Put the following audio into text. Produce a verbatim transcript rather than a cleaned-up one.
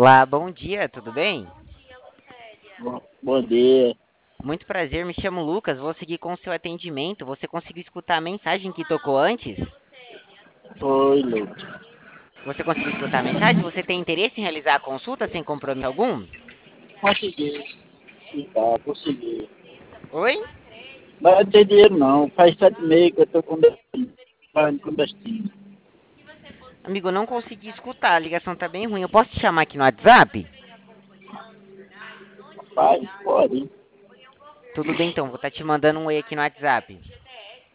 Olá, bom dia, tudo bem? Bom, bom dia. Muito prazer, me chamo Lucas, vou seguir com o seu atendimento. Você conseguiu escutar a mensagem que tocou antes? Oi, Lucas. Você conseguiu escutar a mensagem? Você tem interesse em realizar a consulta sem compromisso algum? Consegui. Sim, tá, consegui. Oi? Mas não tem dinheiro não. Faz sete meses que eu tô com destino. Pagando com destino. Amigo, eu não consegui escutar, a ligação tá bem ruim. Eu posso te chamar aqui no WhatsApp? Rapaz, pode. Tudo bem então, vou estar te mandando um oi aqui no WhatsApp.